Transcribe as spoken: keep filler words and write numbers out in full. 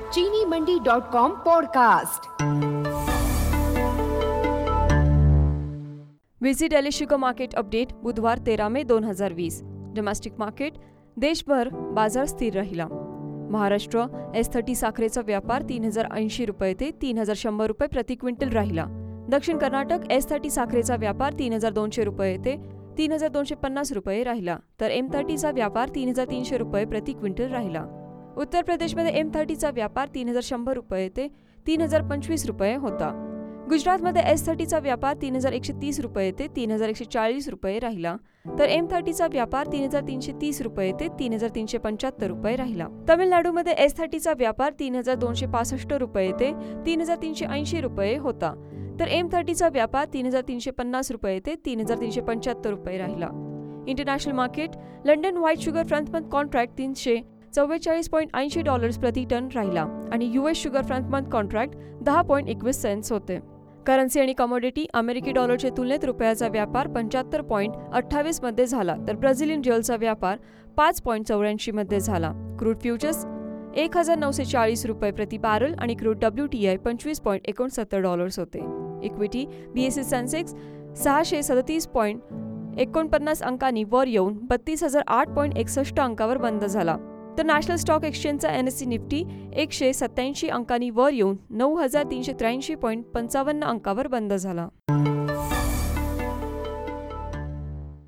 चीनी Mandi dot com podcast. व्हिसी daily sugar market update बुधवार तेरा मे दोन हजार वीस। डोमेस्टिक मार्केट देशभर बाजार स्थिर राहिला। महाराष्ट्र एस थर्टी साखरेचा व्यापार तीन हजार ऐंशी रुपये ते तीन हजार शंभर रुपये प्रति क्विंटल राहिला। दक्षिण कर्नाटक एस थर्टी साखरेचा व्यापार तीन हजार दोनशे रुपये ते तीन हजार दोनशे पन्नास रुपये राहिला, तर एम थर्टीचा व्यापार तीन हजार तीनशे रुपये प्रति क्विंटल राहिला। उत्तर प्रदेशमध्ये एम थर्टीचा व्यापार तीन हजार शंभर रुपये ते तीन हजार पंचवीस रुपये होता। गुजरातमध्ये एस थर्टीचा व्यापार तीन हजार एकशे तीस रुपये ते तीन हजार एकशे चाळीस रुपये राहिला, तर एम थर्टीचा व्यापार तीन हजार तीनशे तीस रुपये ते तीन हजार तीनशे पंच्याहत्तर रुपये राहिला। तामिळनाडूमध्ये एस थर्टीचा व्यापार तीन हजार दोनशे पासष्ट रुपये ते तीन हजार तीनशे ऐंशी रुपये होता, तर एम थर्टीचा व्यापार तीन हजार तीनशे पन्नास रुपये ते तीन हजार तीनशे पंच्याहत्तर रुपये राहिला। International market London white sugar front month contract तीनशे चव्वेचाळीस पॉईंट ऐंशी डॉलर्स प्रति टन राहिला आणि US sugar front month contract दहा पॉईंट एकवीस सेंट्स होते। करन्सी आणि कमोडिटी अमेरिकी डॉलरच्या तुलनेत रुपयाचा व्यापार पंच्याहत्तर पॉईंट अठ्ठावीस मध्ये झाला, तर ब्राझिलियन रिअलचा व्यापार पाच पॉईंट चौऱ्याऐंशी मध्ये झाला। क्रूड फ्युचर्स एक हजार नऊशे चाळीस रुपये प्रति बॅरल आणि क्रूड डब्ल्यू टी आय पंचवीस पॉईंट एकोणसत्तर डॉलर्स होते। इक्विटी बीएससी सेन्सेक्स सहाशे सदतीस पॉईंट एकोणपन्नास अंकांनी वर येऊन बत्तीस हजार आठ पॉईंट एकसष्ट अंकावर बंद झाला, तर नॅशनल स्टॉक एक्सचेंजचा एनएससी निफ्टी एकशे सत्याऐंशी अंकांनी वर येऊन नऊ हजार तीनशे त्र्याऐंशी पॉईंट पंचावन्न अंकावर बंद झाला।